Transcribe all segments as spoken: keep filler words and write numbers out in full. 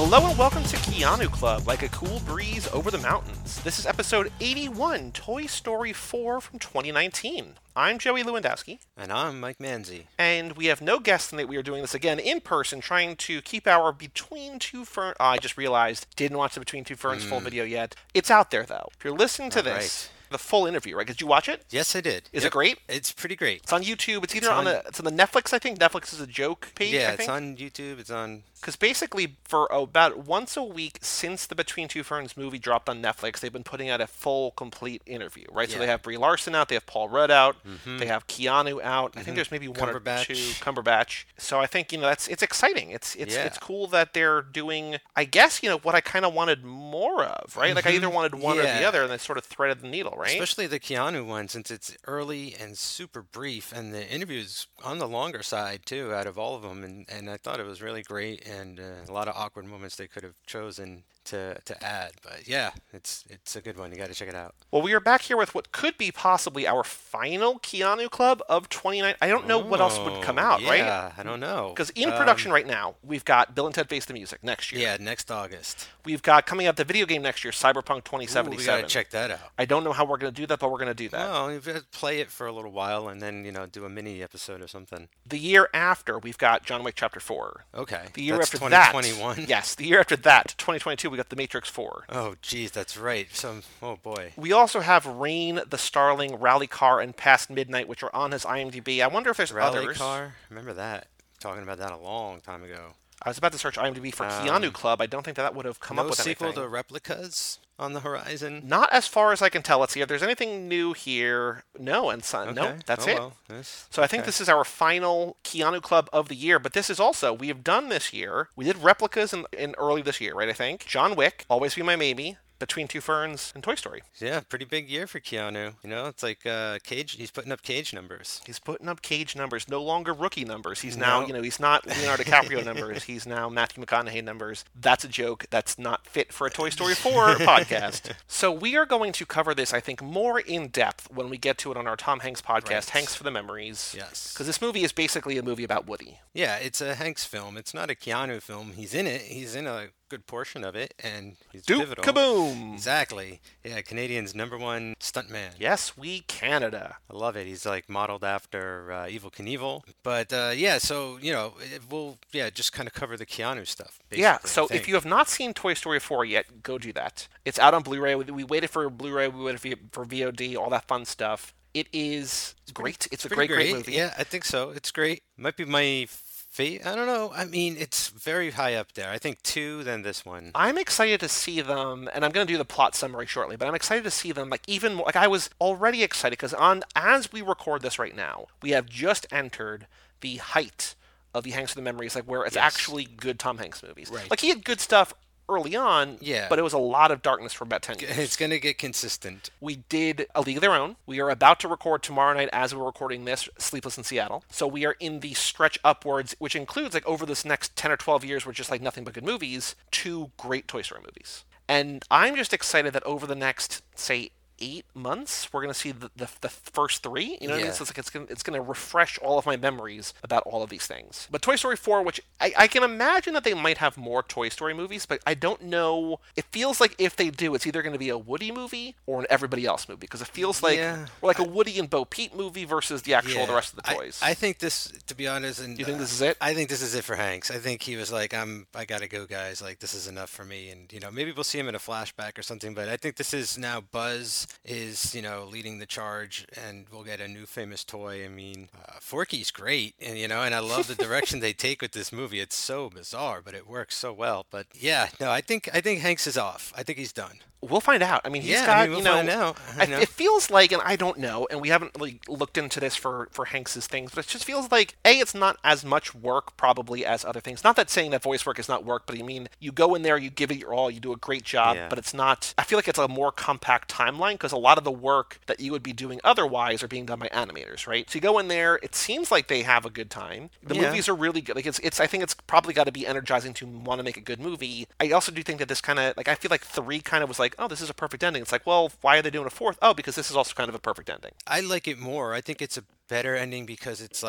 Hello and welcome to Keanu Club, like a cool breeze over the mountains. This is episode eighty-one, Toy Story four from twenty nineteen. I'm Joey Lewandowski. And I'm Mike Manzi. And we have no guest tonight. We are doing this again in person, trying to keep our Between Two Ferns... Oh, I just realized, didn't watch the Between Two Ferns mm. full video yet. It's out there, though. If you're listening to All this... Right. The full interview, right? Did you watch it? Yes, I did. Is yep. it great? It's pretty great. It's on YouTube. It's either it's on, on the it's on the Netflix, I think. Netflix is a joke page, Yeah, I think. it's on YouTube. It's on... Because basically, for about once a week since the Between Two Ferns movie dropped on Netflix, they've been putting out a full, complete interview, right? Yeah. So they have Brie Larson out, they have Paul Rudd out, mm-hmm. they have Keanu out. Mm-hmm. I think there's maybe one or two Cumberbatch. So I think, you know, that's it's exciting. It's it's yeah. it's cool that they're doing, I guess, you know, what I kind of wanted more of, right? Mm-hmm. Like I either wanted one yeah. or the other, and they sort of threaded the needle, right? Especially the Keanu one, since it's early and super brief, and the interview's on the longer side, too, out of all of them. And, and I thought it was really great, and uh, a lot of awkward moments they could have chosen to to add. But yeah, it's it's a good one. You got to check it out. Well, we are back here with what could be possibly our final Keanu Club of twenty-nine. I don't know oh, what else would come out, yeah, right? Yeah, I don't know. Because in production um, right now, we've got Bill and Ted Face the Music next year. Yeah, next August. We've got coming out the video game next year, Cyberpunk twenty seventy-seven. Ooh, we got to check that out. I don't know how we're going to do that, but we're going to do that. Well, you've got to play it for a little while and then, you know, do a mini episode or something. The year after, we've got John Wick Chapter four. Okay. The year that's after twenty twenty-one. that, yes, the year after that, twenty twenty-two, we got The Matrix four. Oh, geez, that's right. Some, oh boy. We also have Rain, The Starling, Rally Car, and Past Midnight, which are on his IMDb. I wonder if there's Rally others. Car? Remember that? Talking about that a long time ago. I was about to search IMDb for um, Keanu Club. I don't think that, that would have come no up with anything. No sequel to Replicas on the horizon? Not as far as I can tell. Let's see if there's anything new here. No, and son. Okay. No, that's oh, it. Well. Yes. So I think okay. this is our final Keanu Club of the year. But this is also, we have done this year. We did Replicas in, in early this year, right, I think. John Wick, Always Be My Maybe, Between Two Ferns, and Toy Story. Yeah, pretty big year for Keanu. You know, it's like uh, Cage. He's putting up Cage numbers. He's putting up Cage numbers. No longer rookie numbers. He's no. now, you know, he's not Leonardo DiCaprio numbers. He's now Matthew McConaughey numbers. That's a joke. That's not fit for a Toy Story four podcast. So we are going to cover this, I think, more in depth when we get to it on our Tom Hanks podcast, right. Hanks for the Memories. Yes. Because this movie is basically a movie about Woody. Yeah, it's a Hanks film. It's not a Keanu film. He's in it. He's in a good portion of it, and he's Duke pivotal. Kaboom! Exactly. Yeah, Canadian's number one stuntman. Yes, we Canada. I love it. He's like modeled after uh, Evel Knievel. But uh, yeah, so you know, it, we'll yeah just kind of cover the Keanu stuff. Yeah. So if you have not seen Toy Story four yet, go do that. It's out on Blu-ray. We, we waited for Blu-ray. We waited for V O D. All that fun stuff. It is it's great. Pretty, it's a great, great, great movie. Yeah, I think so. It's great. Might be my. I don't know. I mean, it's very high up there. I think two, then this one. I'm excited to see them, and I'm going to do the plot summary shortly, but I'm excited to see them, like, even more, like, I was already excited, because on, as we record this right now, we have just entered the height of the Hanks for the Memories, like, where it's yes. actually good Tom Hanks movies. Right. Like, he had good stuff early on, yeah. but it was a lot of darkness for about ten years. It's going to get consistent. We did A League of Their Own. We are about to record tomorrow night as we're recording this, Sleepless in Seattle. So we are in the stretch upwards, which includes, like, over this next ten or twelve years, we're just like nothing but good movies, two great Toy Story movies. And I'm just excited that over the next, say, eight months, we're going to see the, the the first three. You know what yeah. I mean? So it's like it's going it's going to refresh all of my memories about all of these things. But Toy Story four, which I, I can imagine that they might have more Toy Story movies, but I don't know. It feels like if they do, it's either going to be a Woody movie or an Everybody Else movie, because it feels like yeah. or like a Woody and Bo Peep movie versus the actual yeah. the rest of the toys. I, I think this, to be honest, and you think uh, this is it? I think this is it for Hanks. I think he was like, I'm, I gotta go, guys. Like, this is enough for me. And you know, maybe we'll see him in a flashback or something. But I think this is now Buzz is, you know. leading the charge, and we'll get a new famous toy. I mean, uh, Forky's great, and you know, and I love the direction they take with this movie. It's so bizarre, but it works so well. But yeah, no, I think I think Hanks is off. I think he's done. We'll find out. I mean, he's yeah, got, I mean, we'll you know, find out. I know. It feels like, and I don't know, and we haven't really looked into this for, for Hanks's things, but it just feels like, A, it's not as much work probably as other things. Not that saying that voice work is not work, but I mean, you go in there, you give it your all, you do a great job, yeah. but it's not, I feel like it's a more compact timeline, because a lot of the work that you would be doing otherwise are being done by animators, right? So you go in there, it seems like they have a good time. The yeah. movies are really good. Like, it's, it's, I think it's probably got to be energizing to want to make a good movie. I also do think that this kind of, like, I feel like three kind of was like, oh, this is a perfect ending. It's like, well, why are they doing a fourth? Oh, because this is also kind of a perfect ending. I like it more. I think it's a better ending because it's like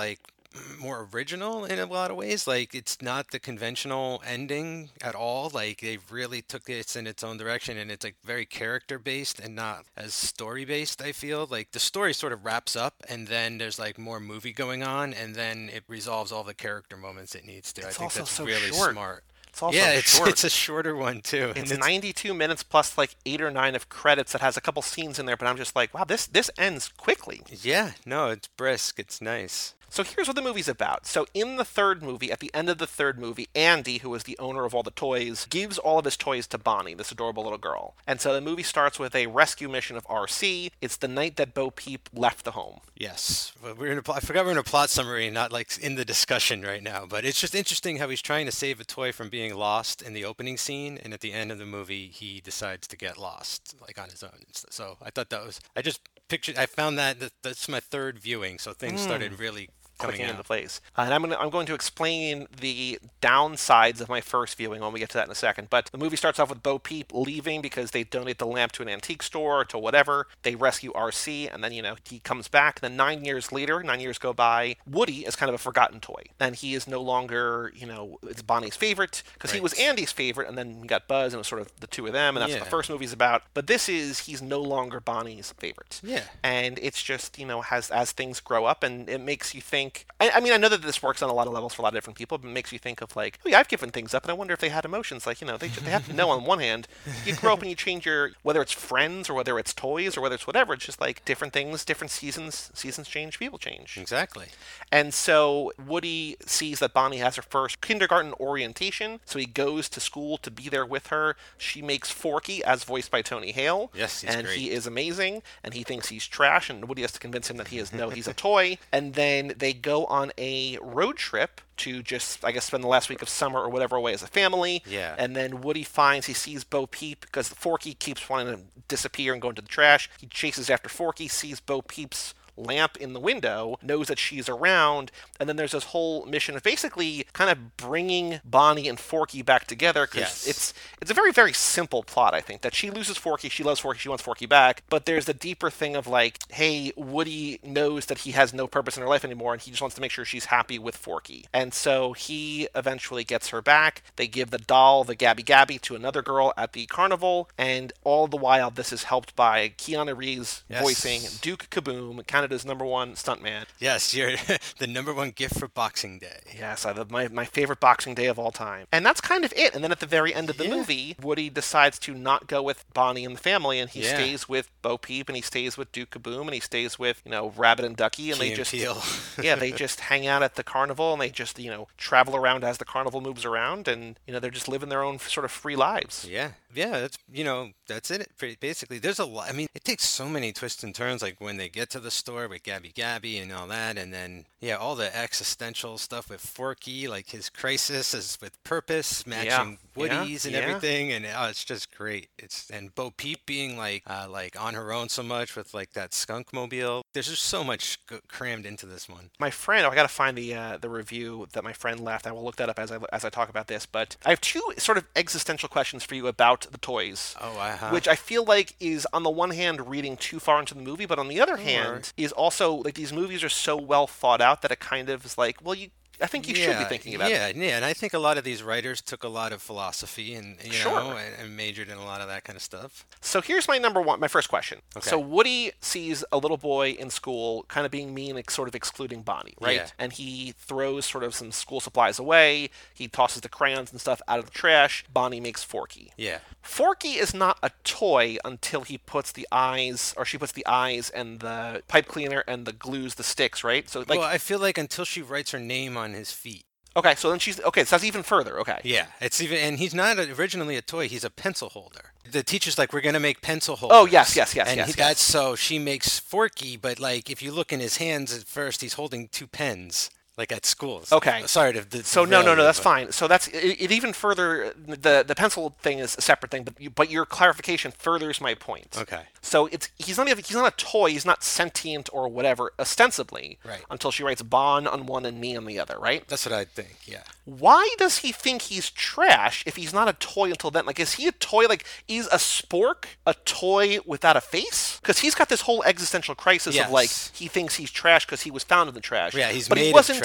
more original in a lot of ways. Like it's not the conventional ending at all. Like they really took it in its own direction, and it's like very character based and not as story based. I feel like the story sort of wraps up, and then there's like more movie going on, and then it resolves all the character moments it needs to. I It's think also that's so really short. smart. It's also Yeah, it's short. it's a shorter one too. It's and ninety-two minutes plus like eight or nine of credits that has a couple scenes in there, but I'm just like, wow, this this ends quickly. Yeah, no, it's brisk. It's nice. So here's what the movie's about. So in the third movie, at the end of the third movie, Andy, who is the owner of all the toys, gives all of his toys to Bonnie, this adorable little girl. And so the movie starts with a rescue mission of R C. It's the night that Bo Peep left the home. Yes, well, we're in a, I forgot we're in a plot summary, not like in the discussion right now. But it's just interesting how he's trying to save a toy from being lost in the opening scene, and at the end of the movie, he decides to get lost, like on his own. So I thought that was, I just pictured, I found that, that that's my third viewing, so things mm. started really clicking out. into place. Uh, and I'm going to I'm going to explain the downsides of my first viewing when we get to that in a second. But the movie starts off with Bo Peep leaving because they donate the lamp to an antique store or to whatever. They rescue R C, and then, you know, he comes back. And then nine years later, nine years go by, Woody is kind of a forgotten toy. And he is no longer, you know, it's Bonnie's favorite because right. he was Andy's favorite, and then we got Buzz, and it was sort of the two of them, and that's yeah. what the first movie's about. But this is, he's no longer Bonnie's favorite. Yeah. And it's just, you know, has as things grow up, and it makes you think, I, I mean, I know that this works on a lot of levels for a lot of different people, but it makes you think of like, oh yeah, I've given things up, and I wonder if they had emotions. Like, you know, they they have to know on one hand, you grow up and you change your, whether it's friends or whether it's toys or whether it's whatever, it's just like different things, different seasons, seasons change, people change. Exactly. And so Woody sees that Bonnie has her first kindergarten orientation, so he goes to school to be there with her. She makes Forky, as voiced by Tony Hale. Yes, he's and great. he is amazing, and he thinks he's trash, and Woody has to convince him that he is no, he's a toy. And then they go on a road trip to just, I guess, spend the last week of summer or whatever away as a family. Yeah. And then Woody finds, he sees Bo Peep because Forky keeps wanting to disappear and go into the trash. He chases after Forky, sees Bo Peep's lamp in the window, knows that she's around, and then there's this whole mission of basically kind of bringing Bonnie and Forky back together, because yes. it's it's a very, very simple plot, I think, that she loses Forky, she loves Forky, she wants Forky back, but there's the deeper thing of like, hey, Woody knows that he has no purpose in her life anymore, and he just wants to make sure she's happy with Forky. And so he eventually gets her back. They give the doll, the Gabby Gabby, to another girl at the carnival, and all the while this is helped by Keanu Reeves yes. voicing Duke Kaboom, Canada's number one stuntman. Yes, you're the number one gift for Boxing Day. Yes, I, my, my favorite Boxing Day of all time. And that's kind of it. And then at the very end of the yeah. movie, Woody decides to not go with Bonnie and the family, and he yeah. stays with Bo Peep, and he stays with Duke Kaboom, and he stays with, you know, Rabbit and Ducky, and Key they and just Peele. yeah, they just hang out at the carnival, and they just, you know, travel around as the carnival moves around, and, you know, they're just living their own sort of free lives. Yeah. Yeah, that's, you know, that's it. Basically, there's a lot. I mean, it takes so many twists and turns, like when they get to the store with Gabby Gabby and all that, and then, yeah, all the existential stuff with Forky, like his crisis is with purpose, matching yeah. Woody's yeah. and yeah. everything, and oh, it's just great. It's and Bo Peep being like, uh, like on her own so much with like that skunk mobile. There's just so much g- crammed into this one. My friend, oh, I got to find the uh, the review that my friend left. I will look that up as I as I talk about this. But I have two sort of existential questions for you about the toys. Oh, uh-huh. Which I feel like is, on the one hand, reading too far into the movie, but on the other Sure. hand, is also, like, these movies are so well thought out that it kind of is like, well, you I think you yeah, should be thinking about yeah, it. Yeah, yeah, and I think a lot of these writers took a lot of philosophy and you sure. know and, and majored in a lot of that kind of stuff. So here's my number one, my first question. Okay. So Woody sees a little boy in school kind of being mean, like, sort of excluding Bonnie, right? Yeah. And he throws sort of some school supplies away. He tosses the crayons and stuff out of the trash. Bonnie makes Forky. Yeah. Forky is not a toy until he puts the eyes, or she puts the eyes and the pipe cleaner and the glues, the sticks, right? So like, well, I feel like until she writes her name on his feet. Okay, so then she's okay. So that's even further. Okay. Yeah, it's even, and he's not originally a toy. He's a pencil holder. The teacher's like, we're gonna make pencil holders. Oh yes, yes, yes, and yes. he, yes. that's so she makes Forky, but like if you look in his hands at first, he's holding two pens. Like at school. Okay. Sorry to. to so no, no, no. That's but... fine. So that's it, it. Even further, the the pencil thing is a separate thing, but you, but your clarification furthers my point. Okay. So it's he's not even, he's not a toy. He's not sentient or whatever, ostensibly. Right. Until she writes Bon on one and me on the other. Right. That's what I think. Yeah. Why does he think he's trash if he's not a toy until then? Like, is he a toy? Like, is a spork a toy without a face? Because he's got this whole existential crisis yes. of like he thinks he's trash because he was found in the trash. Yeah, he's but made he wasn't. of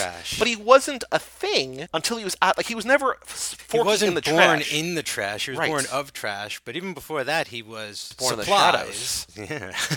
trash. but he wasn't a thing until he was at, like, he was never Forky he wasn't in the born trash. in the trash. He was Right. born of trash. But even before that, he was Born supplies. in the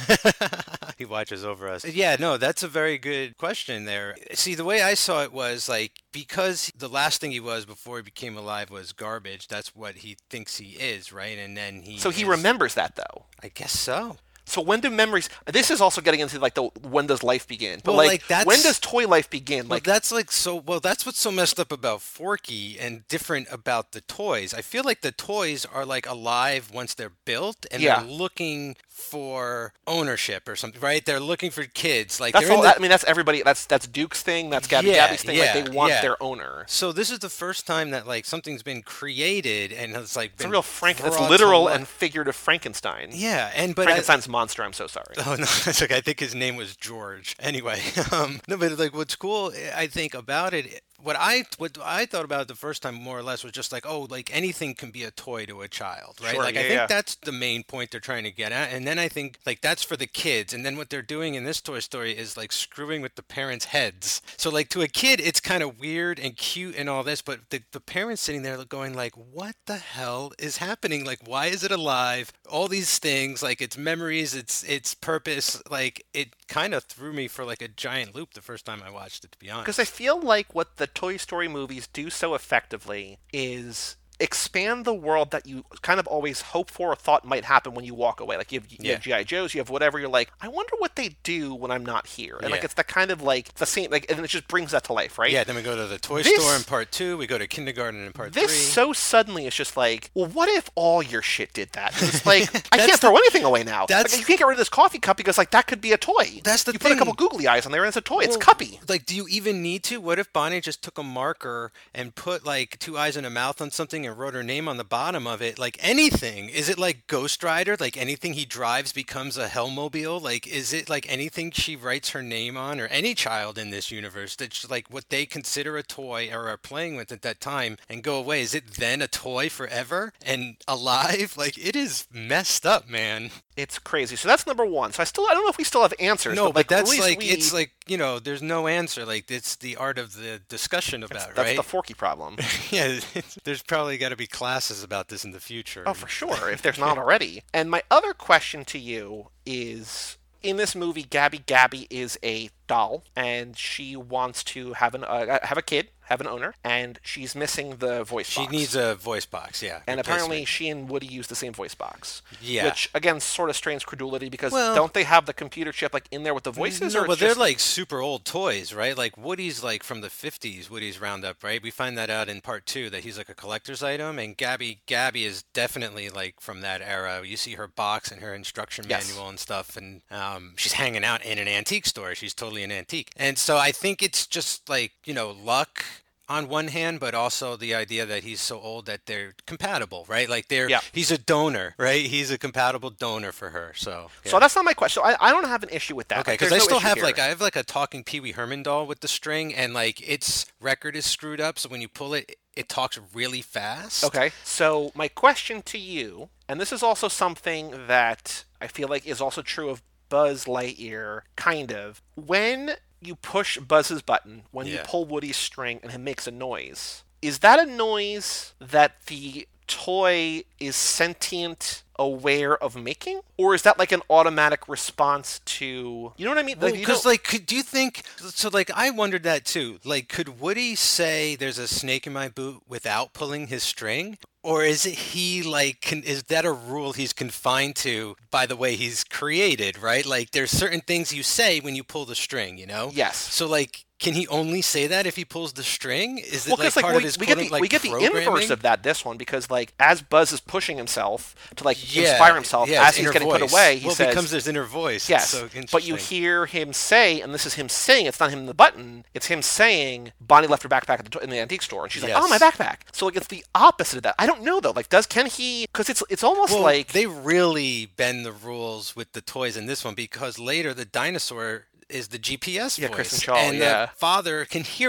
Yeah. He watches over us. Yeah, no, that's a very good question there. See, the way I saw it was like, because the last thing he was before he became alive was garbage, that's what he thinks he is, right? And then he So he is- remembers that, though. I guess so. So when do memories? This is also getting into like the when does life begin? But Well, like, like, that's- when does toy life begin? Well, Like that's like so. Well, that's what's so messed up about Forky and different about the toys. I feel like the toys are like alive once they're built, and Yeah. they're looking for ownership or something, right? They're looking for kids. Like that's they're all. in the, I mean, that's everybody. That's that's Duke's thing. That's Gabby Yeah, Gabby's thing. yeah, like they want yeah. their owner. So this is the first time that like something's been created and it's like It's a been real Frank. It's brought to literal life. and figurative Frankenstein. Yeah, and but I- Frankenstein's monster. I'm so sorry. Oh no, it's okay. I think his name was George. Anyway, um, no, but like what's cool, I think about it, what I what I thought about it the first time more or less was just like, oh, like anything can be a toy to a child, right? Sure, like yeah, I think yeah. that's the main point they're trying to get at, and then I think like that's for the kids, and then what they're doing in this Toy Story is like screwing with the parents' heads. So like to a kid, it's kind of weird and cute and all this, but the the parents sitting there going like, what the hell is happening? Like, why is it alive? All these things, like its memories, its its purpose, like it kind of threw me for like a giant loop the first time I watched it, to be honest. Because I feel like what the Toy Story movies do so effectively is expand the world that you kind of always hope for or thought might happen when you walk away. Like you have, you Yeah. have G I. Joes, you have whatever. You're like, I wonder what they do when I'm not here. And like Yeah. it's the kind of like the same like, and it just brings that to life, right? Yeah, then we go to the toy This- store in part two. We go to kindergarten in part This three. so suddenly is just like, well, what if all your shit did that? And it's like, I That's can't throw anything away now. that's- Like, you can't get rid of this coffee cup because like that could be a toy. That's the you put a thing. couple googly eyes on there and it's a toy. it's Well, cuppy. Like, do you even need to? What if Bonnie just took a marker and put like two eyes and a mouth on something and wrote her name on the bottom of it? Like anything? Is it like Ghost Rider? Like anything he drives becomes a Hellmobile? Like, is it like anything she writes her name on, or any child in this universe that's like what they consider a toy or are playing with at that time and go away? Is it then a toy forever and alive? Like, it is messed up, man. It's crazy. So that's number one. So I still I don't know if we still have answers. No, but, but like, at that's least like we- it's like, you know, there's no answer. Like, it's the art of the discussion about, that's right? the Forky problem. Yeah, it's- there's probably got to be classes about this in the future. Oh, for sure, if there's not already. And my other question to you is, in this movie, Gabby Gabby is a doll, and she wants to have an uh, have a kid, have an owner, and she's missing the voice She box. needs a voice box, yeah. And apparently, replacement. she and Woody use the same voice box. Yeah. Which again sort of strains credulity because Well- don't they have the computer chip like in there with the voices? No, or but it's they're just... like super old toys, right? Like Woody's like from the fifties, Woody's Roundup, right? We find that out in part two that he's like a collector's item, and Gabby Gabby is definitely like from that era. You see her box and her instruction Yes. manual and stuff, and um, she's hanging out in an antique store. She's totally an antique, and so I think it's just like, you know, luck on one hand, but also the idea that he's so old that they're compatible, right? Like they're Yeah. he's a donor, right? He's a compatible donor for her. So yeah. So that's not my question. So I, I don't have an issue with that. Okay, Like, because there's I no still issue have here. like I have like a talking Pee Wee Herman doll with the string, and like its record is screwed up, so when you pull it, it talks really fast. Okay, so my question to you, and this is also something that I feel like is also true of Buzz Lightyear, kind of. When you push Buzz's button, when you Yeah. pull Woody's string and it makes a noise, is that a noise that the toy is sentient, aware of making? Or is that like an automatic response to, you know what I mean? Like, you Because don't- like, could, do you think? So like, I wondered that too. Like, could Woody say there's a snake in my boot without pulling his string? Or is it he like? Con, is that a rule he's confined to by the way he's created? Right? Like, there's certain things you say when you pull the string. You know. Yes. So like, can he only say that if he pulls the string? Is it Well, like because like, part we, of his we get quote, the like, we get the inverse programming? of that this one because like as Buzz is pushing himself to like Yeah, inspire himself yeah, as his he's inner getting voice. put away, he well, says it becomes his inner voice. It's yes. so But you interesting. hear him say, and this is him saying, it's not him in the button. It's him saying, Bonnie left her backpack at the, to- in the antique store, and she's like, Yes. "Oh, my backpack." So like it's the opposite of that. I don't know though. Like, does can he? Because it's it's almost Well, like they really bend the rules with the toys in this one, because later the dinosaur is the G P S Yeah, voice, Kristen Shaw, and yeah. the father can hear it.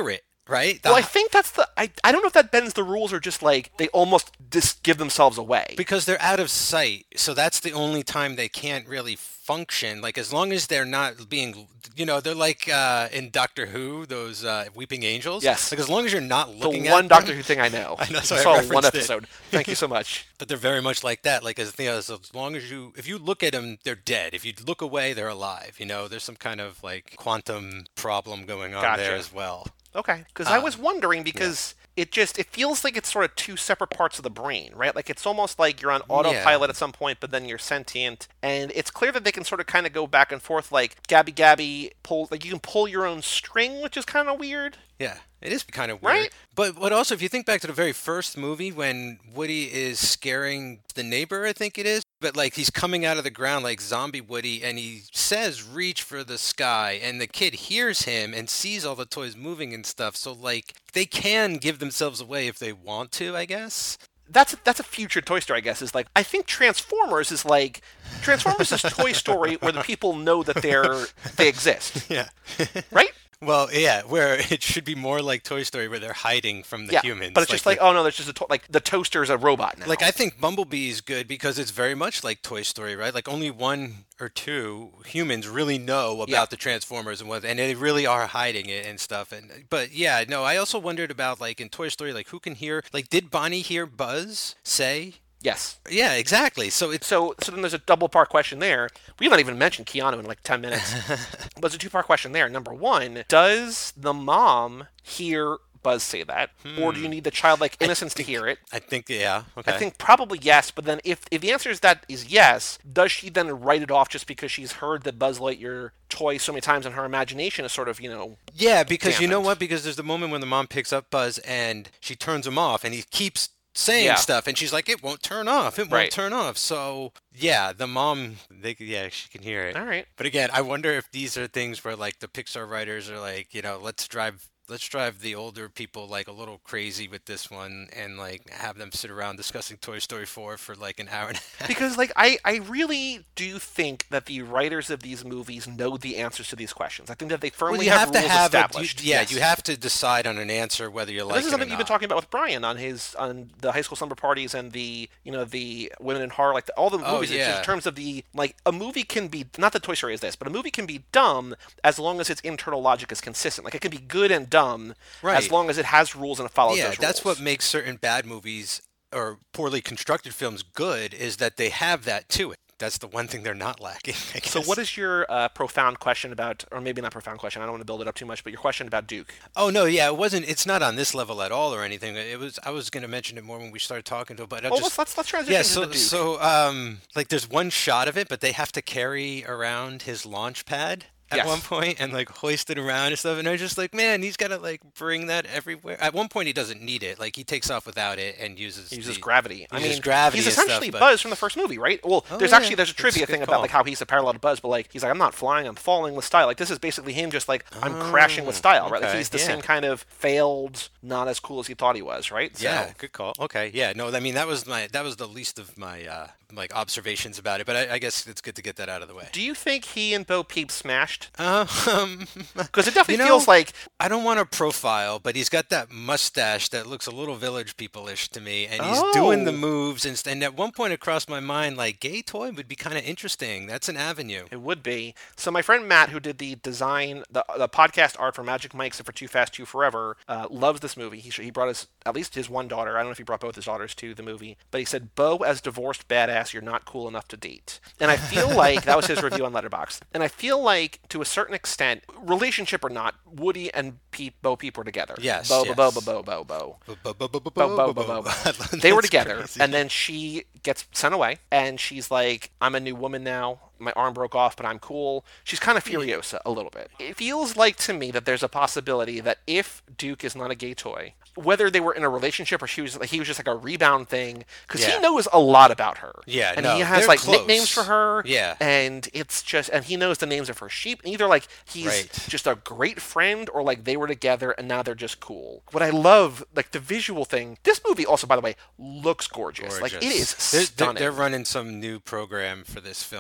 right? Well, I The- think that's the. I, I don't know if that bends the rules or just like they almost just give themselves away. because they're out of sight, so that's the only time they can't really function. Like as long as they're not being, you know, they're like uh, in Doctor Who, those uh, weeping angels. Yes. Like as long as you're not The looking one at Doctor them, Who thing I know. I know, so I I saw one referenced it. episode. Thank you so much. but they're very much like that. Like as, you know, as long as you, if you look at them, they're dead. If you look away, they're alive. You know, there's some kind of like quantum problem going on Gotcha. there as well. Okay, because I Um, was wondering because it just it feels like it's sort of two separate parts of the brain, right? Like it's almost like you're on autopilot Yeah. at some point, but then you're sentient, and it's clear that they can sort of kind of go back and forth. Like Gabby Gabby pull, like you can pull your own string, which is kind of weird. Yeah, it is kind of weird. Right? But but also, if you think back to the very first movie when Woody is scaring the neighbor, I think it is, but like he's coming out of the ground like zombie Woody, and he says, "Reach for the sky," and the kid hears him and sees all the toys moving and stuff. So like they can give themselves away if they want to, I guess. That's that's a future Toy Story, I guess. Is like I think Transformers is like Transformers is Toy Story where the people know that they're they exist, Yeah. right? Well, yeah, where it should be more like Toy Story, where they're hiding from the Yeah, humans. but it's just like, the- oh no, there's just a to- like the toaster's a robot now. Like I think Bumblebee is good because it's very much like Toy Story, right? Like only one or two humans really know about Yeah. the Transformers and what, and they really are hiding it and stuff. And but yeah, no, I also wondered about like in Toy Story, like who can hear? Like, did Bonnie hear Buzz say? yes. Yeah, exactly. So it's So, so then there's a double part question there. We haven't even mentioned Keanu in like ten minutes. But there's a two part question there. Number one, does the mom hear Buzz say that? Or do you need the childlike innocence to hear it? I think yeah, okay. I think probably yes, but then if, if the answer is that is yes, does she then write it off just because she's heard the Buzz Lightyear toy so many times and her imagination is sort of, you know, Yeah, because you know dampened? what? Because there's the moment when the mom picks up Buzz and she turns him off, and he keeps saying Yeah. stuff, and she's like, "It won't turn off. It won't Right. turn off." So yeah, the mom, they yeah, she can hear it. all right. But again, I wonder if these are things where like the Pixar writers are like, you know, let's drive. Let's drive the older people like a little crazy with this one and like have them sit around discussing Toy Story four for like an hour and a half. Because like I, I really do think that the writers of these movies know the answers to these questions. I think that they firmly Well, you have, have to rules have it. You, established. yeah, Yes. you have to decide on an answer whether you And like this is it or something you've been not. talking about with Brian on his on the high school slumber parties and the you know the women in horror, like the, all the Oh, movies. It's just yeah. in terms of the like a movie can be not that Toy Story is this, but a movie can be dumb as long as its internal logic is consistent. Like it can be good and dumb Right. as long as it has rules and it follows Yeah, those that's rules. what makes certain bad movies or poorly constructed films good is that they have that to it. That's the one thing they're not lacking, I guess. So what is your uh, profound question about, or maybe not profound question? I don't want to build it up too much, but your question about Duke. Oh no, yeah, it wasn't. It's not on this level at all or anything. It was. I was going to mention it more when we started talking to it, but I Well, just. let's let's let's transition Yeah, to so the Duke. so um, like there's one shot of it, but they have to carry around his launch pad at Yes. one point and like hoist it around and stuff. And I was just like, man, he's got to like bring that everywhere. At one point, he doesn't need it. Like he takes off without it and uses He uses the- gravity. I uses mean, gravity he's and stuff, essentially but- Buzz from the first movie, right? Well, Oh, there's yeah. actually there's a That's a trivia good thing about call. like how he's a parallel to Buzz, but like he's like I'm not flying, I'm falling with style. Like this is basically him just like I'm crashing with style, right? Like okay, he's the yeah. same kind of failed, not as cool as he thought he was, right? So, Yeah, good call. Okay, yeah, no, I mean that was my that was the least of my uh, like observations about it, but I, I guess it's good to get that out of the way. Do you think he and Bo Peep smashed? Um, Because it definitely You know- feels like I don't want to profile, but he's got that mustache that looks a little Village People-ish to me, and he's doing the Oh. moves. And, and at one point, it crossed my mind like gay toy would be kind of interesting. That's an avenue. it would be. So my friend Matt, who did the design, the, the podcast art for Magic Mike's and for Too Fast, Too Forever, uh, loves this movie. He, sh- he brought his, at least his one daughter. I don't know if he brought both his daughters to the movie, but he said, Bo, as divorced badass, you're not cool enough to date. And I feel like, that was his review on Letterboxd. And I feel like, to a certain extent, relationship or not, Woody and Peep, Bo Peep were together. Yes, Bo, yes. Bo, Bo, Bo, Bo, Bo. Bo- bo- bo- bo- Bo, bo, bo- bo, bo, bo. bo. They were That's together, crazy. and then she gets sent away, and she's like, I'm a new woman now. My arm broke off, but I'm cool. She's kind of furiosa a little bit. It feels like to me that there's a possibility that if Duke is not a gay toy, whether they were in a relationship or she was, he was just like a rebound thing, because Yeah. he knows a lot about her. Yeah, and no, he has they're like close. nicknames for her. Yeah. and it's just, and he knows the names of her sheep. And either like he's Right. just a great friend, or like they were together and now they're just cool. What I love, like the visual thing. This movie also, by the way, looks gorgeous. Like it is They're- they're, stunning. they're running some new program for this film, I think.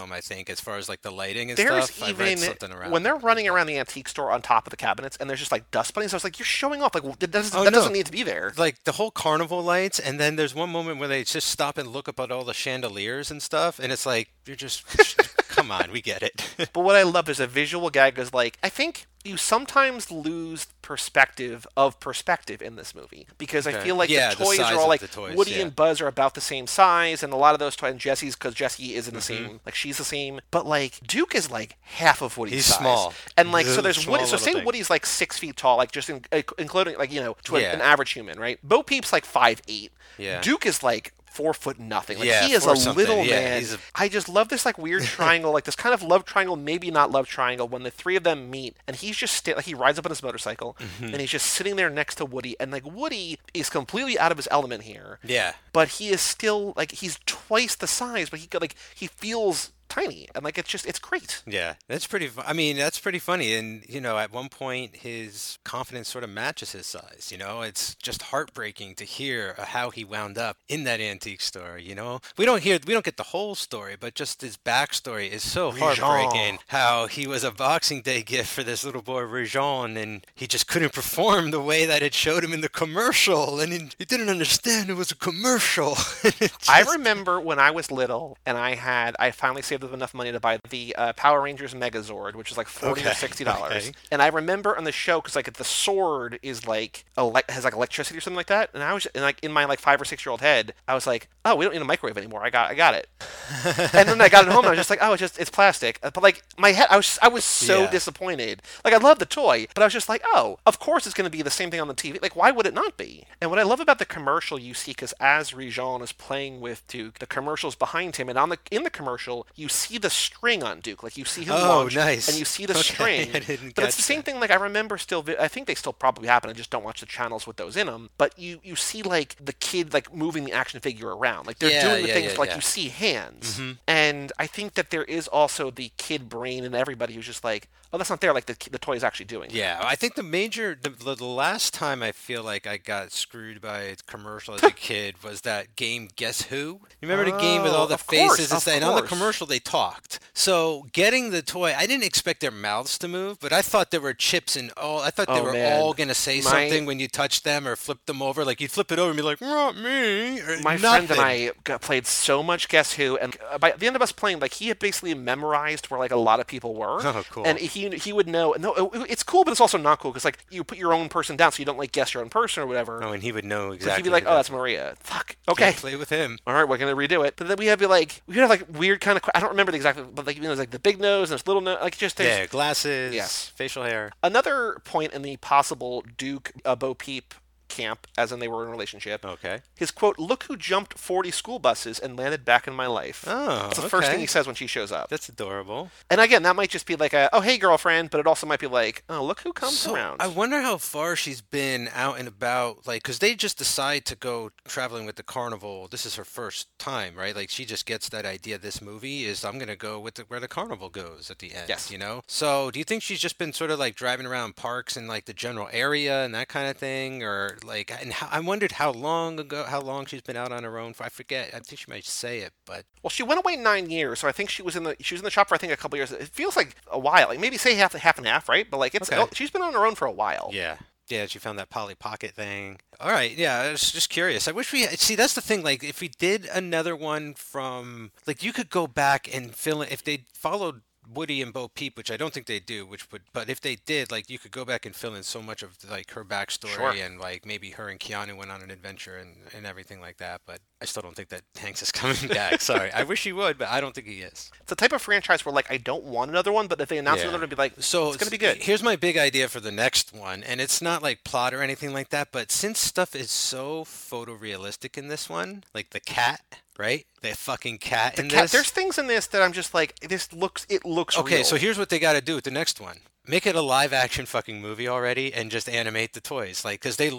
like as far as like the lighting and There's stuff. I even read something around when they're that. running around the antique store on top of the cabinets, and there's just like dust bunnies. I was like, you're showing off. Like well, that, doesn't, Oh, that no. doesn't need to be there. Like the whole carnival lights, and then there's one moment where they just stop and look up at all the chandeliers and stuff, and it's like you're just come on, we get it. But what I love is a visual gag is like, I think you sometimes lose perspective of perspective in this movie because I Okay. feel like Yeah, the the toys size are all of like the toys, Woody yeah. and Buzz are about the same size, and a lot of those toys, and Jesse's because Jesse isn't the Mm-hmm. same, like she's the same, but like Duke is like half of Woody's He's size. small. And like He's so a there's small Woody, so little say thing. Woody's like six feet tall, like just in, uh, including like you know to an, Yeah. an average human, right? Bo Peep's like five eight. Yeah. Duke is like four foot nothing. Like Yeah, he is four a something. little Yeah, man. he's a- I just love this like weird triangle, like this kind of love triangle, maybe not love triangle, when the three of them meet, and he's just sta- like he rides up on his motorcycle, Mm-hmm. and he's just sitting there next to Woody, and like Woody is completely out of his element here, Yeah. but he is still like he's twice the size, but he could like he feels tiny, and like it's just it's great. Yeah, that's pretty. fu- I mean, that's pretty funny. And you know, at one point, his confidence sort of matches his size. You know, it's just heartbreaking to hear uh, how he wound up in that antique store. You know, we don't hear, we don't get the whole story, but just his backstory is so heartbreaking. How he was a Boxing Day gift for this little boy Rajon, and he just couldn't perform the way that it showed him in the commercial, and he, he didn't understand it was a commercial. It I just- remember when I was little, and I had I finally saved up enough money to buy the uh, Power Rangers Megazord, which is like forty or Okay, sixty dollars. okay. And I remember on the show because like the sword is like ele- has like electricity or something like that, and I was and like in my like five or six year old head, I was like, oh, we don't need a microwave anymore. I got I got it. And then I got it home, and I was just like, oh, it's just it's plastic. Uh, But like my head, I was I was so Yeah. disappointed. Like I love the toy, but I was just like, oh, of course it's going to be the same thing on the T V. Like why would it not be? And what I love about the commercial you see, because as Rijon is playing with Duke, the commercial's behind him, and on the in the commercial you see the string on Duke, like you see him Oh, launch, nice. and you see the Okay, string. I didn't but it's catch the same that. thing. Like I remember still, vi- I think they still probably happen. I just don't watch the channels with those in them. But you you see like the kid like moving the action figure around, like they're Yeah, doing the yeah, things yeah, like yeah. you see hands. And I think that there is also the kid brain in everybody who's just like, oh, that's not there. Like the the toy is actually doing. it. Yeah, I think the major, the, the the last time I feel like I got screwed by a commercial as a kid was that game Guess Who? You remember the game with Oh, all the of course, faces and of stuff? And on the course. commercial they talked. So getting the toy, I didn't expect their mouths to move, but I thought there were chips and all. I thought they Oh, were man. all gonna say My- something when you touched them or flipped them over. Like you'd flip it over and be like, "Not me." Or My nothing. friend and I got, played so much Guess Who, and uh, by the end of us playing, like he had basically memorized where like a lot of people were. Oh, cool. And he he would know. No, it- it's cool, but it's also not cool because like you put your own person down, so you don't like guess your own person or whatever. Oh, and he would know But exactly. he'd be like, who "Oh, that- that's Maria." Fuck. Okay. Can't play with him. All right, we're gonna redo it. But then we have like we have like weird kind of. I don't remember the exact, but like you know, there's like the big nose and this little nose, like just there's Yeah, glasses. Yes. Facial hair. another point in the possible Duke uh, Bo Peep camp, as in they were in a relationship. Okay. His quote, "Look who jumped forty school buses and landed back in my life." Oh, That's the first okay. thing he says when she shows up. That's adorable. And again, that might just be like a, oh, hey, girlfriend, but it also might be like, oh, look who comes So around. I wonder how far she's been out and about, like, because they just decide to go traveling with the carnival. This is her first time, right? Like, she just gets that idea. This movie is I'm gonna go with the, where the carnival goes at the end. Yes. You know. So do you think she's just been sort of like driving around parks and like the general area and that kind of thing, or like? And how, I wondered how long ago, how long she's been out on her own for. I forget. I think she might say it, but Well, she went away nine years, so I think she was in the she was in the shop for I think a couple years. It feels like a while, like maybe say half half and half, right? But like it's Okay. she's been on her own for a while. yeah. Yeah, she found that Polly Pocket thing. All right, yeah, I was just curious. I wish we had, see. That's the thing. Like, if we did another one from, like, you could go back and fill in if they followed Woody and Bo Peep, which I don't think they do. Which would, but if they did, like, you could go back and fill in so much of like her backstory Sure. and like maybe her and Keanu went on an adventure and and everything like that. But I still don't think that Hanks is coming back. Sorry, I wish he would, but I don't think he is. It's a type of franchise where like I don't want another one, but if they announce Yeah. another one, I'd be like, So it's gonna be good. Here's my big idea for the next one, and it's not like plot or anything like that, but since stuff is so photorealistic in this one, like the cat, right? The fucking cat The in cat, this. there's things in this that I'm just like, this looks it looks Okay, real. so here's what they got to do with the next one. Make it a live action fucking movie already and just animate the toys. Like, because they look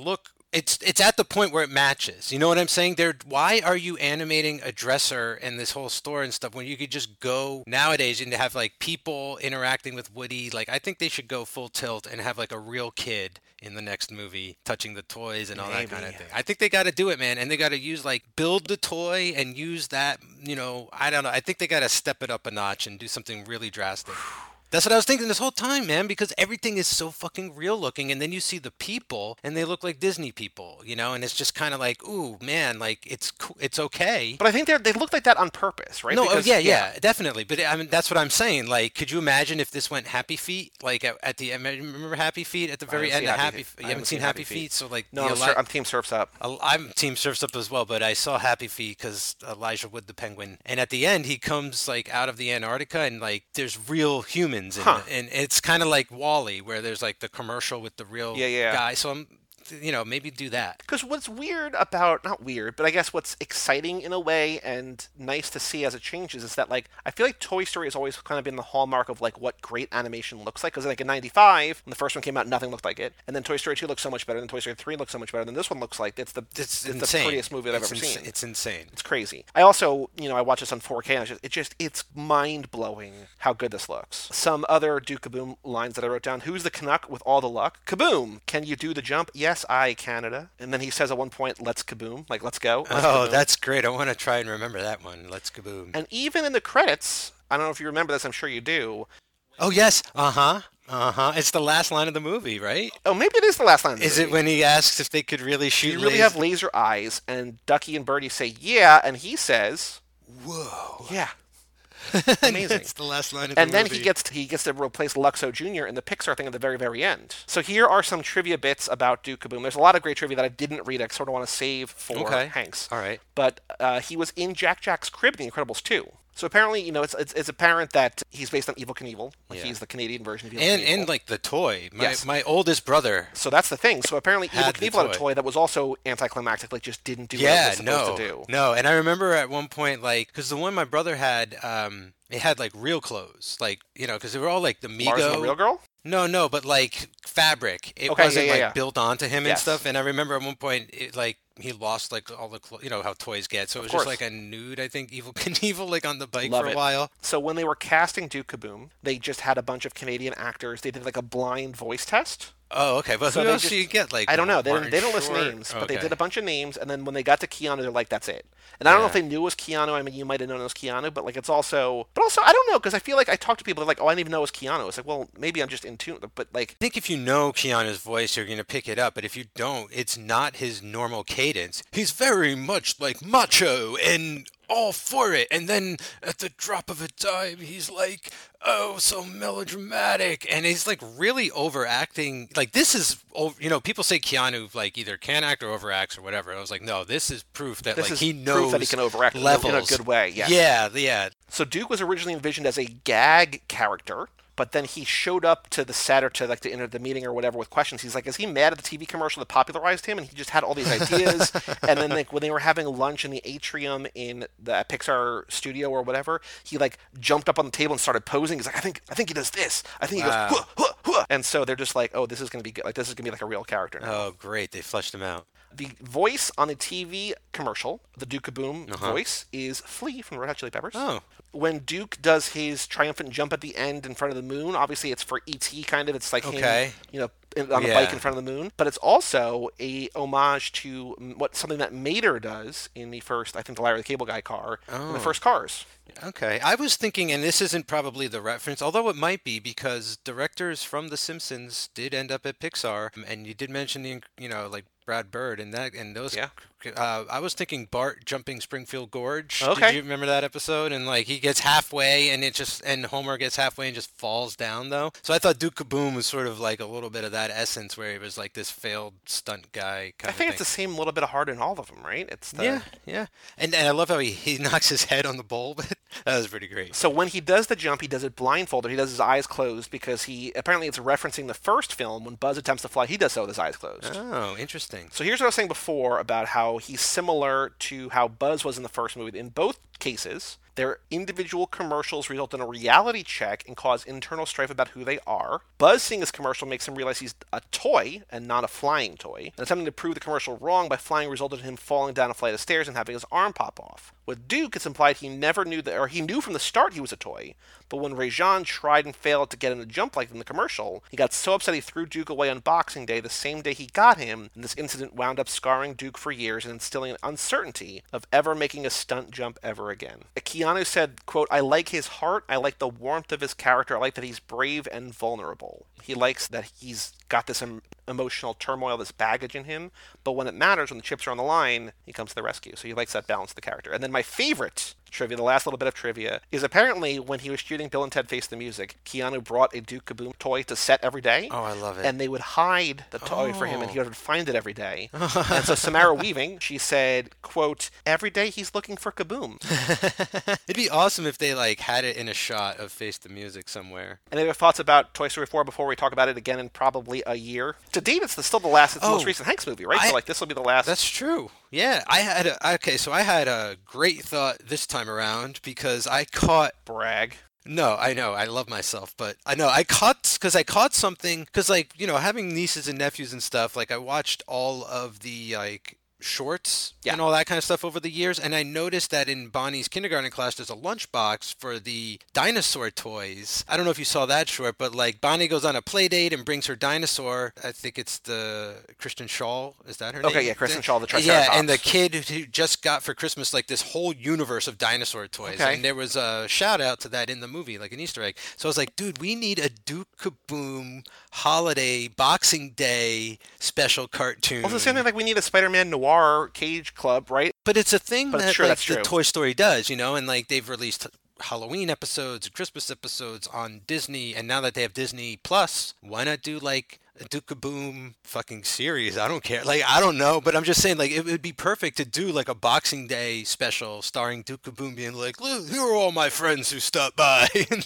It's it's at the point where it matches. You know what I'm saying? They're why are you animating a dresser and this whole store and stuff when you could just go nowadays and have like people interacting with Woody? Like I think they should go full tilt and have like a real kid in the next movie touching the toys and all that kind of Maybe. thing. I think they got to do it, man, and they got to use like build the toy and use that, you know, I don't know. I think they got to step it up a notch and do something really drastic. That's what I was thinking this whole time, man, because everything is so fucking real looking. And then you see the people and they look like Disney people, you know, and it's just kind of like, ooh, man, like it's co- it's okay. But I think they they look like that on purpose, right? No, oh Because yeah, yeah, definitely. But I mean, that's what I'm saying. Like, could you imagine if this went Happy Feet? Like at, at the remember Happy Feet at the I very haven't end seen of Happy Happy. Feet. F- I You haven't seen Happy Feet, so like No, the I'm, Eli- sur- I'm Team Surfs Up. El- I'm Team Surfs Up as well, but I saw Happy Feet because Elijah Wood, the penguin, and at the end he comes like out of the Antarctica and like there's real humans, and Huh. and it's kind of like Wall-E, where there's like the commercial with the real Yeah, yeah. guy. So I'm, you know, maybe do that. Because what's weird about, not weird, but I guess what's exciting in a way and nice to see as it changes is that, like, I feel like Toy Story has always kind of been the hallmark of, like, what great animation looks like. Because, like, in ninety-five, when the first one came out, nothing looked like it. And then Toy Story two looks so much better, and Toy Story three looks so much better than this one looks like. It's the, It's, it's the insane. prettiest movie that I've it's ever ins- seen. It's insane. It's crazy. I also, you know, I watched this on four K, and it's just, it just, it's mind-blowing how good this looks. Some other Duke Kaboom lines that I wrote down. Who's the Canuck with all the luck? Kaboom! Can you do the jump? Yes, I, Canada. And then he says at one point, let's kaboom. Like, let's go. Let's Oh, kaboom. that's great. I want to try and remember that one. Let's kaboom. And even in the credits, I don't know if you remember this, I'm sure you do. Oh yes. Uh huh. Uh huh. It's the last line of the movie, right? Oh, maybe it is the last line of the Is movie. it when he asks if they could really shoot? Do you really lasers? have laser eyes? And Ducky and Birdie say, yeah, and he says, Whoa. yeah. Amazing. That's the last line of And the then movie. he gets to, he gets to replace Luxo Junior in the Pixar thing at the very, very end. So here are some trivia bits about Duke Kaboom. There's a lot of great trivia that I didn't read. I sort of want to save for Okay. Hanks. All right. But uh, he was in Jack Jack's Crib in The Incredibles two. So apparently, you know, it's, it's it's apparent that he's based on Evil Knievel. Like Yeah. he's the Canadian version of Evil And Knievel. and like the toy. My Yes. my oldest brother. So that's the thing. So apparently, Evil Had the Knievel had a toy. toy that was also anticlimactic, like just didn't do what it Yeah, was supposed no, to do. no. And I remember at one point, like, because the one my brother had, um, it had like real clothes, like you know, because they were all like the Mars and the Mego. Real Girl? No, no, but like fabric. It Okay, wasn't yeah, yeah, like yeah. built onto him and Yes. stuff. And I remember at one point, it, like he lost like all the clo- you know how toys get. So it was just course. like a nude, I think, Evil Knievel like on the bike Love for a it. while. So when they were casting Duke Kaboom, they just had a bunch of Canadian actors. They did like a blind voice test. Oh, okay. But So who they else just- do you get? Like I don't know. They Martin didn't, they don't list Short? names, but they Okay. did a bunch of names. And then when they got to Keanu, they're like, "That's it." And I don't know if Yeah. they knew it was Keanu. I mean, you might have known it was Keanu, but like it's also, but also I don't know because I feel like I talk to people they're like, "Oh, I didn't even know it was Keanu." It's like, well, maybe I'm just in tune. But like, I think if you know Keanu's voice, you're gonna pick it up. But if you don't, it's not his normal cadence. He's very much like macho and all for it. And then at the drop of a dime, he's like, oh, so melodramatic. And he's like really overacting. Like this is, ov- you know, people say Keanu like either can act or overacts or whatever. I was like, no, this is proof that this like is he proof knows that he can overact in a- levels in a good way. Yes. Yeah, yeah. So Duke was originally envisioned as a gag character, but then he showed up to the set or to like to enter the meeting or whatever with questions. He's like, is he mad at the T V commercial that popularized him? And he just had all these ideas. And then like when they were having lunch in the atrium in the Pixar studio or whatever, he like jumped up on the table and started posing. He's like, I think I think he does this. I think he Wow. goes, huh, huh, huh. And so they're just like, oh, this is gonna be good. Like this is gonna be like a real character now. Oh, great. They fleshed him out. The voice on the T V commercial, the Duke Kaboom Uh-huh. voice, is Flea from the Red Hot Chili Peppers. Oh. When Duke does his triumphant jump at the end in front of the moon, obviously it's for E T kind of. It's like Okay. him, you know, in- on a Yeah. bike in front of the moon. But it's also a homage to mm, what something that Mater does in the first, I think, the Larry the Cable Guy car in Oh. the first Cars. Okay, I was thinking, and this isn't probably the reference, although it might be because directors from The Simpsons did end up at Pixar, and you did mention the, you know, like Brad Bird and that, and those. Yeah. Uh, I was thinking Bart jumping Springfield Gorge. Okay. Did you remember that episode? And like he gets halfway, and it just, and Homer gets halfway and just falls down though. So I thought Duke Kaboom was sort of like a little bit of that essence, where he was like this failed stunt guy kind I of think thing. it's the same little bit of heart in all of them, right? It's the, Yeah, yeah, and and I love how he, he knocks his head on the bowl. But that was pretty great. So when he does the jump, he does it blindfolded. He does his eyes closed because he apparently it's referencing the first film when Buzz attempts to fly. He does so with his eyes closed. Oh, interesting. So here's what I was saying before about how he's similar to how Buzz was in the first movie. In both cases, Their individual commercials result in a reality check and cause internal strife about who they are. Buzz seeing his commercial makes him realize he's a toy and not a flying toy. And attempting to prove the commercial wrong by flying resulted in him falling down a flight of stairs and having his arm pop off. With Duke, it's implied he never knew that, or he knew from the start he was a toy, but when Rajan tried and failed to get him to jump like in the commercial, he got so upset he threw Duke away on Boxing Day, the same day he got him, and this incident wound up scarring Duke for years and instilling an uncertainty of ever making a stunt jump ever again. Keanu said, quote, "I like his heart, I like the warmth of his character, I like that he's brave and vulnerable. He likes that he's got this em- emotional turmoil, this baggage in him, but when it matters, when the chips are on the line, he comes to the rescue." So he likes that balance of the character. And then my favorite trivia, the last little bit of trivia, is apparently when he was shooting Bill and Ted Face the Music, Keanu brought a Duke Kaboom toy to set every day. Oh, I love it. And they would hide the toy oh. for him, and he would find it every day. And so Samara Weaving, she said, quote, "Every day he's looking for Kaboom." It'd be awesome if they like had it in a shot of Face the Music somewhere. Any other thoughts about Toy Story four before we talk about it again in probably a year? To date, it's the, still the last, it's the oh, most recent Hanks movie, right? I, so like this will be the last. That's true. Yeah, I had a, okay, so I had a great thought this time around because I caught brag. No, I know. I love myself, but I know I caught because I caught something because like, you know, having nieces and nephews and stuff, like I watched all of the like shorts yeah. and all that kind of stuff over the years, and I noticed that in Bonnie's kindergarten class there's a lunchbox for the dinosaur toys. I don't know if you saw that short, but like Bonnie goes on a play date and brings her dinosaur. I think it's the Kristen Shaw, is that her okay, name? Okay, yeah, Kristen Shaw, the Triceratops. Yeah, and the kid who just got for Christmas like this whole universe of dinosaur toys. Okay. And there was a shout out to that in the movie, like an Easter egg. So I was like, dude, we need a Duke Kaboom holiday Boxing Day special cartoon. Well, it's the same thing like we need a Spider-Man Noir Cage Club, right? But it's a thing but that true, like the true. Toy Story does, you know, and like they've released Halloween episodes, Christmas episodes on Disney, and now that they have Disney Plus, why not do like a Duke Kaboom fucking series? I don't care. Like, I don't know, but I'm just saying, like, it would be perfect to do like a Boxing Day special starring Duke Kaboom being like, look, here are all my friends who stopped by.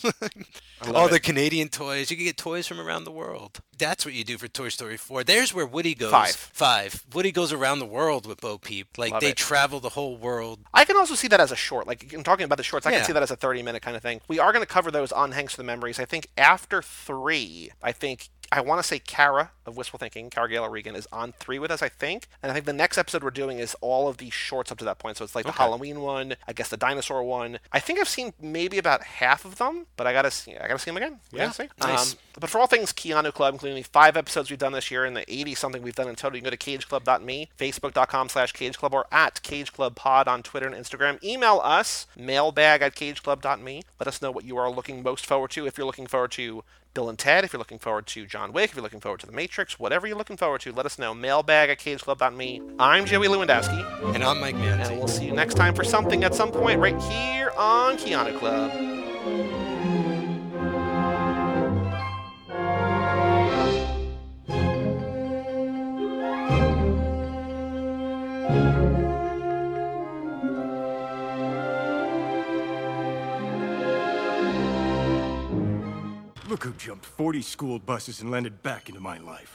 all it. the Canadian toys. You can get toys from around the world. That's what you do for Toy Story four. There's where Woody goes. Five. Five. Woody goes around the world with Bo Peep. Like, Love they it. travel the whole world. I can also see that as a short. Like, I'm talking about the shorts. I Yeah. can see that as a thirty-minute kind of thing. We are going to cover those on Hanks for the Memories. I think after three, I think... I want to say Kara of Wistful Thinking, Kara Gayle Regan, is on three with us, I think. And I think the next episode we're doing is all of these shorts up to that point. So it's like Okay. the Halloween one, I guess the dinosaur one. I think I've seen maybe about half of them, but I gotta see. I gotta see them again. We Yeah, gotta see. nice. Um, but for all things Keanu Club, including the five episodes we've done this year and the eighty something we've done in total, you can go to cage club dot me, facebook dot com slash cage club, or at cage club pod on Twitter and Instagram. Email us, mailbag at cage club dot me. Let us know what you are looking most forward to. If you're looking forward to Bill and Ted, if you're looking forward to John Wick, if you're looking forward to The Matrix, whatever you're looking forward to, let us know. Mailbag at cage club dot me. I'm Joey Lewandowski. And I'm Mike Manzi. And we'll see you next time for something at some point right here on Keanu Club. Look who jumped forty school buses and landed back into my life.